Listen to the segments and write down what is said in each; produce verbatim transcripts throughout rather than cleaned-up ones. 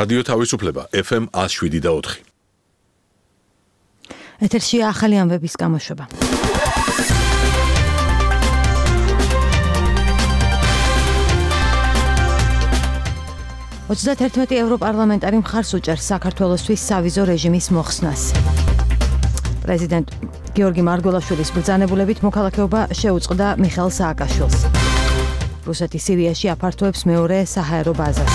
რადიო თავისუფლება F M one oh seven და four. ეთერშია ახალი ამბების გამოშვება. ოცდაერთმეტი ევროპარლამენტარი მხარს უჭერს საქართველოსთვის სავიზო რეჟიმის მოხსნას. პრეზიდენტ გიორგი მარგველაშვილის ბრძანებულებით მოქალაქეობა შეუწყდა მიხეილ სააკაშვილს. რუსეთი სირიაში აფართოებს მეორე საჰაერო ბაზას.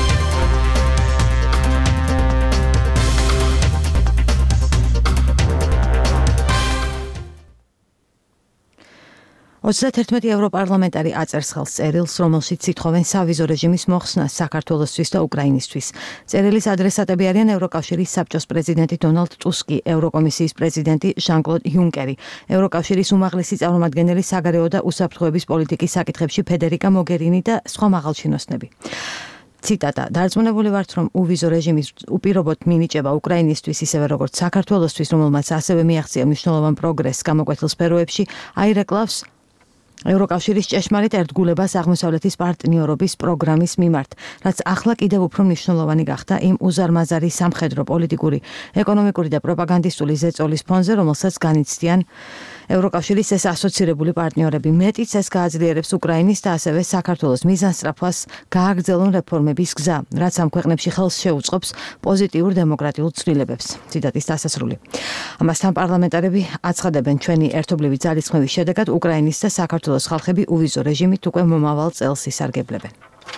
ოცდაერთმეტი ევროპარლამენტარი აწერს ხელს წერილს, რომელშიც ითხოვენ სავიზო რეჟიმის მოხსნას საქართველოსთვის და უკრაინისთვის. წერილის ადრესატები არიან ევროკავშირის საბჭოს პრეზიდენტი დონალდ ტუსკი, ევროკომისიის პრეზიდენტი ჟან-კლოდ იუნკერი, ევროკავშირის უმაღლესი წარმომადგენელი საგარეო და უსაფრთხოების პოლიტიკის საკითხებში ფედერიკა მოგერინი და სხვა მაღალჩინოსნები. ციტატა: დარწმუნებული ვართ, რომ უვიზო რეჟიმის უპირობოდ მინიჭება უკრაინისთვის, ისევე როგორც საქართველოსთვის, რომელმაც ასევე მიაღწია მნიშვნელოვან პროგრესს გამოკვეთილ სფეროებში, აირეკლავს ევროკავშირის ჭეშმარიტ ერთგულებას აღმოსავლეთის პარტნიორობის პროგრამის მიმართ, რაც ახლა კიდევ უფრო მნიშვნელოვანი გახდა იმ უზარმაზარი სამხედრო, პოლიტიკური, ეკონომიკური და პროპაგანდისტული ზეწოლის ფონზე, რომელსაც განიცდიან ევროკავშირის ეს ასოცირებული პარტნიორები. მეტიც ეს გააძლიერებს უკრაინის და ასევე საქართველოს მიზანსწრაფვას გააგრძელონ რეფორმების გზა, რაც ამ ქვეყნებში ხელს შეუწყობს პოზიტიურ დემოკრატიულ ცვლილებებს. ციტატის დასასრული. ამასთან პარლამენტარები აცხადებენ, ჩვენი ერთობლივი ძალისხმევის შედეგად უკრაინის და საქართველოს ხალხები უვიზო რეჟიმით უკვე მომავალ წელს ისარგებლებენ.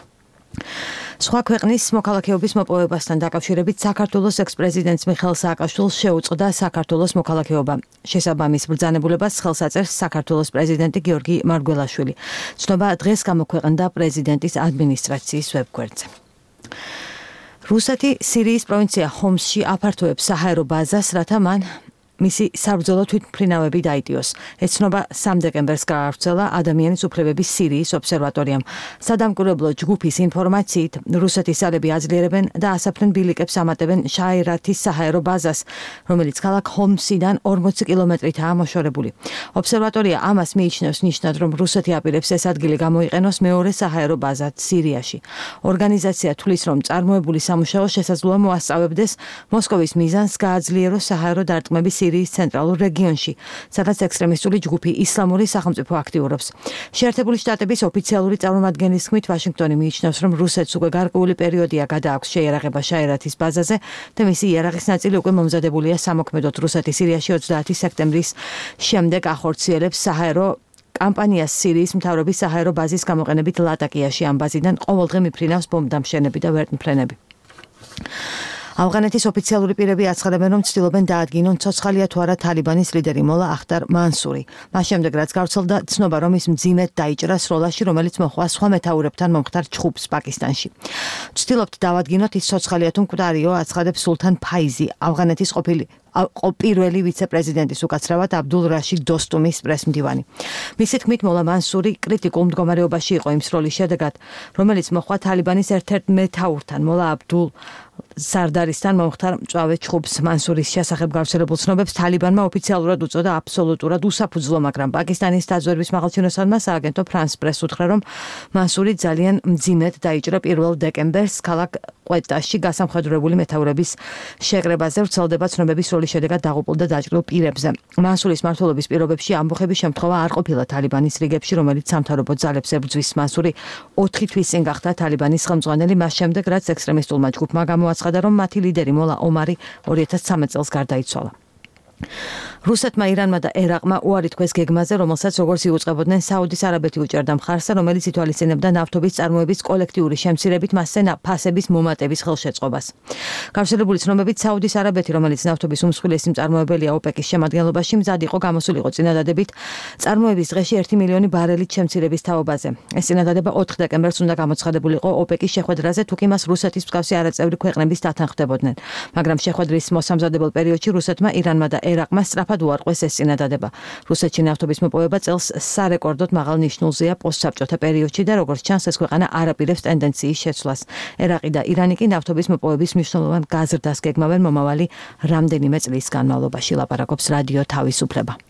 სხვა ქვეყნის მოქალაქეობის მოპოვებასთან დაკავშირებით საქართველოს ექს-პრეზიდენტს მიხეილ სააკაშვილს შეუწყდა საქართველოს მოქალაქეობა. შესაბამის ბრძანებულებას ხელს აწერს საქართველოს პრეზიდენტი გიორგი მარგველაშვილი. ცნობა დღეს გამოქვეყნდა პრეზიდენტის ადმინისტრაციის ვებგვერდზე. რუსეთი სირიის პროვინცია ჰომსში აფართოებს საჰაერო ბაზას, რათა მან მისი საბრძოლო თვითმფრინავები დაიტიოს. ეს ცნობა სამ დეკემბერს გაავრცელა ადამიანის უფლებების სირიის ობსერვატორიამ. სადამკვირვებლო ჯგუფის ინფორმაციით, რუსეთის ძალები აძლიერებენ და ასაფრენ ბილიკებს ამატებენ შაირათის საჰაერო ბაზას, რომელიც ქალაქ ჰომსიდან ორმოცი კილომეტრითაა მოშორებული. ობსერვატორია ამას მიიჩნევს ნიშნად, რომ რუსეთი აპირებს ეს ადგილი გამოიყენოს მეორე საჰაერო ბაზად სირიაში. ორგანიზაცია თვლის, რომ წარმოებული სამუშაო შესაძლოა მოასწავებდეს მოსკოვის მიზანს გააძლიეროს საჰაერო დარტყმების სირიის ცენტრალურ რეგიონში, სადაც ექსტრემისტული ჯგუფი ისლამური სახელმწიფო აქტიურობს. შეერთებული შტატების ოფიციალური წარმომადგენლის თქმით, ვაშინგტონი მიიჩნევს, რომ რუსეთს უკვე გარკვეული პერიოდია გადააქვს შეიარაღება შაირათის ბაზაზე და მისი იარაღის ნაწილი უკვე მომზადებულია სამოქმედოდ. რუსეთი სირიაში ოცდაათი სექტემბრის შემდეგ ახორციელებს საჰაერო კამპანიას სირიის მთავრობის საჰაერო ბაზის გამოყენებით ლატაკიაში. ამ ბაზიდან ყოველდღე მიფრინავს ბომბდამშენები და ვერტმფრენები. ავღანეთის ოფიციალური პირები აცხადებენ, რომ ცდილობენ დაადგინონ ცოცხალია თუ არა თალიბანის ლიდერი მოლა ახტარ მანსური. მას შემდეგ, რაც გავრცელდა ცნობა, რომ ის მძიმედ დაიჭრა სროლაში, რომელიც მოხდა სხვა მეთაურებთან მომხდარ ჩხუბს პაკისტანში. ვცდილობთ დავადგინოთ, ის ცოცხალია თუ მკვდარიო, აცხადებს სულთან ფაიზი, ავღანეთის ყოფილი პირველი ვიცე-პრეზიდენტის უკაცრავად აბდულ რაშიდ დოსტუმის პრესმდივანი. მისი თქმით, მოლა მანსური კრიტიკულ მდგომარეობაში იყო იმ სროლის შედეგად, რომელიც მოხდა თალიბანის ერთ-ერთ მეთაურთან, მოლა აბდულ სარდარისთან მომხდარ მწვავე ჩხუბს. მანსურის შესახებ გავრცელებულ ცნობებს თალიბანმა ოფიციალურად უწოდა აბსოლუტურად უსაფუძვლო, მაგრამ პაკისტანის დაზვერვის მაღალჩინოსანმა სააგენტო ფრანს პრეს უთხრა, რომ მანსური ძალიან მძიმედ დაიჭრა პირველ დეკემბერს ქალაქ ყვეტაში გასამხედროებული მეთაურების შეკრებაზე. ვრცელდება ცნობების სროლის შედეგად დაღუპულ და დაჭრილ პირებზე. მანსურის მმართველობის პირობებში ამბოხების შემთხვევა არ ყოფილა თალიბანის რიგებში, რომელიც სამთავრობო ძალებს ებრძვის. მანსური ოთხი თვის წინ გახდა თალიბანის ხელმძღვანელი, მას შემდეგ, რაც ექსტრემისტულმა ჯგუფმა გამოაცხადა, რომ მათი ლიდერი მოლა ომარი ორი ათას ცხრამეტ წელს გარდაიცვალა. რუსეთმა, ირანმა და ერაყმა უარი თქვეს გეგმაზე, რომელსაც როგორც იუწყებოდნენ საუდის არაბეთი უჭერდა მხარს, რომელიც ითვალისწინებდა ნავთობის წარმოების კოლექტიური შემცირებით მასზე ფასების მომატების ხელშეწყობას. გავრცელებული ცნობებით, საუდის არაბეთი, რომელიც ნავთობის უმსხვილესი მწარმოებელია ოპეკის შემადგენლობაში, მზად იყო გამოსულიყო წინადადებით წარმოების დღეში ერთი მილიონი ბარელით შემცირების თაობაზე. ეს წინადადება ოთხ დეკემბერს უნდა გამოცხადებულიყო ოპეკის შეხვედრაზე, თუკი მას რუსეთის მსგავსი არაწევრი ქვეყნების დათანხმდებოდნენ. მაგრამ შეხვედრის მოსამზადებელ პერიოდში რუსეთმა, ირანმა და ერაყმა სწრაფად უარყვეს ეს წინადადება. რუსეთში ნავთობის მოპოვება წელს სარეკორდოდ მაღალ ნიშნულზეა პოსტსაბჭოთა პერიოდში და როგორც ჩანს, ეს ქვეყანა არ აპირებს ტენდენციის შეცვლას. ერაყი და ირანი კი ნავთობის მოპოვების მნიშვნელოვან გაზრდას გეგმავენ მომავალი რამდენიმე წლის განმავლობაში. ლაპარაკობს რადიო თავისუფლება.